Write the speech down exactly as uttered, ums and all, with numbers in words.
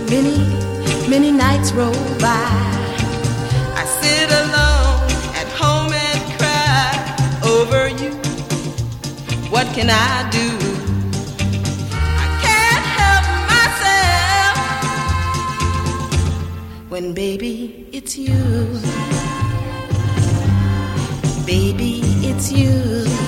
Many, many nights roll by. I sit alone at home and cry over you. What can I do? I can't help myself when, baby, it's you. Baby, it's you.